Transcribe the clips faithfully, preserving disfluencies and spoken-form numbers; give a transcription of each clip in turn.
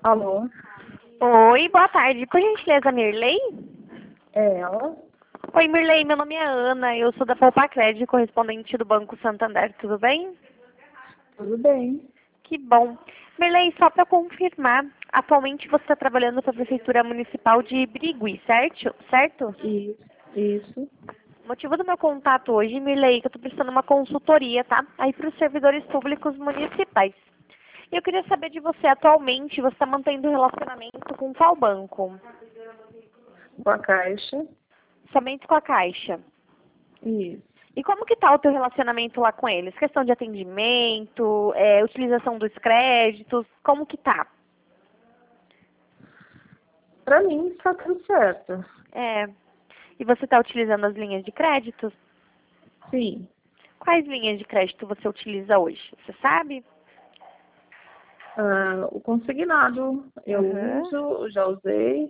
Alô? Oi, boa tarde. Por gentileza, Mirley? É ela? Oi, Mirley, meu nome é Ana, eu sou da Poupa Crédito, correspondente do Banco Santander, tudo bem? Tudo bem. Que bom. Mirley, só para confirmar, atualmente você está trabalhando para a Prefeitura Municipal de Birigui, certo? Certo? Isso. Isso. O motivo do meu contato hoje, Mirley, é que eu estou prestando uma consultoria, tá? Aí para os servidores públicos municipais. E eu queria saber de você, atualmente, você está mantendo relacionamento com qual banco? Com a caixa. Somente com a Caixa. Isso. E como que tá o teu relacionamento lá com eles? Questão de atendimento, é, utilização dos créditos, como que tá? Pra mim está tudo certo. É, e você está utilizando as linhas de crédito? Sim. Quais linhas de crédito você utiliza hoje? Você sabe? Ah, o consignado eu Aham. uso, já usei.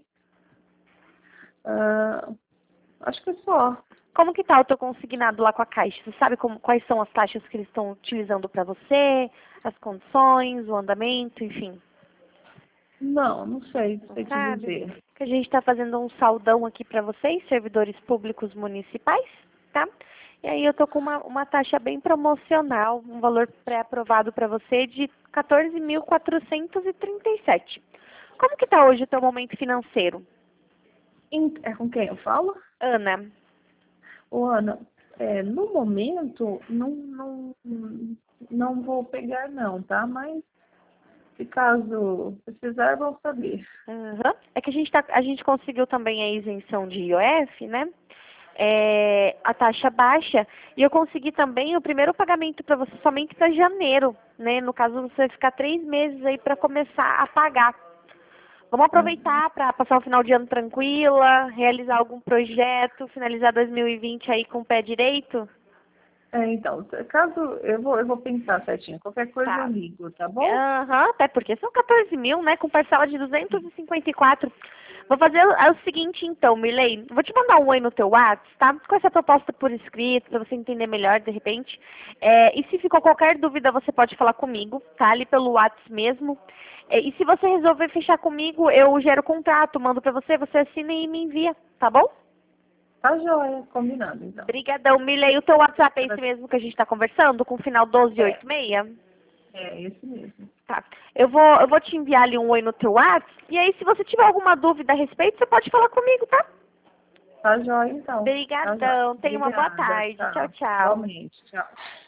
Ah, acho que é só. Como que tá o teu consignado lá com a Caixa? Você sabe como, quais são as taxas que eles estão utilizando para você, as condições, o andamento, enfim? Não, não sei, não Não sei te sabe? dizer. Que a gente está fazendo um saldão aqui para vocês, servidores públicos municipais, tá? E aí eu tô com uma, uma taxa bem promocional, um valor pré-aprovado para você de quatorze mil quatrocentos e trinta e sete. Como que tá hoje o teu momento financeiro, Em- É com quem eu falo? Ana? Ô, Ana, é, no momento não, não, não vou pegar não, tá? Mas se caso precisar, vão saber. Aham. É que a gente, tá, a gente conseguiu também a isenção de I O F, né? É, a taxa baixa, e eu consegui também o primeiro pagamento para você somente para janeiro, né? No caso, você vai ficar três meses aí para começar a pagar. Vamos aproveitar para passar o final de ano tranquila, realizar algum projeto, finalizar dois mil e vinte aí com o pé direito? É, então, caso eu vou, eu vou pensar certinho, qualquer coisa eu Tá. ligo, tá bom? Aham, até porque são quatorze mil, né? Com parcela de duzentos e cinquenta e quatro. Vou fazer o, é o seguinte então, Mirley. Vou te mandar um oi no teu WhatsApp, tá? Com essa proposta por escrito, para você entender melhor de repente. É, e se ficou qualquer dúvida, você pode falar comigo, tá? Ali pelo WhatsApp mesmo. É, e se você resolver fechar comigo, eu gero o contrato, mando para você, você assina e me envia, tá bom? Tá joia, combinado então. Obrigadão, Mirley. O teu WhatsApp é esse mesmo que a gente está conversando, com o final doze É, oitenta e seis? é esse mesmo. Tá. Eu vou, eu vou te enviar ali um oi no teu WhatsApp. E aí, se você tiver alguma dúvida a respeito, você pode falar comigo, tá? Tá joia então. Tá joia. Obrigadão. Tenha uma boa Obrigada, tarde. Tchau, tá. tchau. Igualmente, tchau.